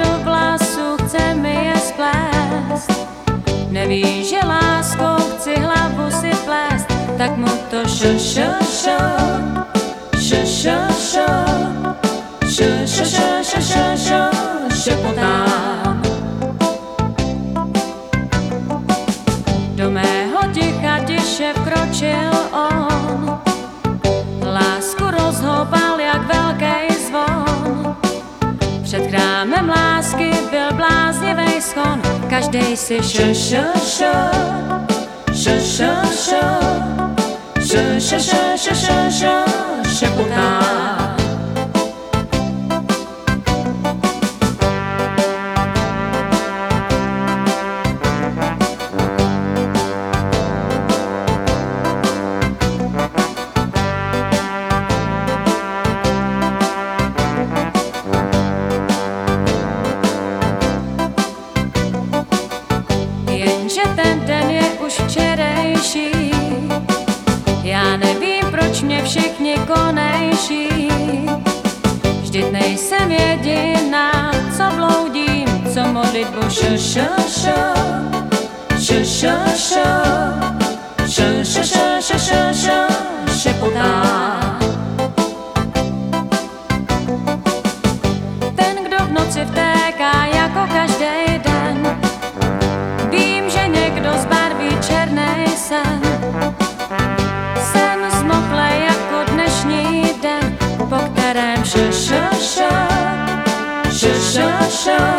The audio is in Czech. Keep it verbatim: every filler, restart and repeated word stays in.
do vlasu, chce mi je splést. Neví, že láskou chci hlavu si plést, tak mu to šo, šo, šo, šo, šo, šo, šo, šo, šo, šo, šo, šo, šepotám. Do mého ticha tiše vkročil on, lásku rozhoupal jak velký zvon. Před chrámem lásky byl bláznivý schon, každej si šo, šo, šo, šo, šo, šo, šo, šo, šo, šo, šo, šo, šepotá. Jenže ten den je už včerejší, já nevím, proč mě všichni konejší. Vždyť nejsem jediná, co bloudím, co modlitbu šo, šo, šo, šo, šo, šo, šo, šo, šo, šo, šo, šo, šepotá. Ten, kdo v noci vtéká jako každý den, vím, že někdo zbarví černej sen. Jsem zmoklej jako dnešní den, po kterém šo, šo, šo, šo, šo, šo,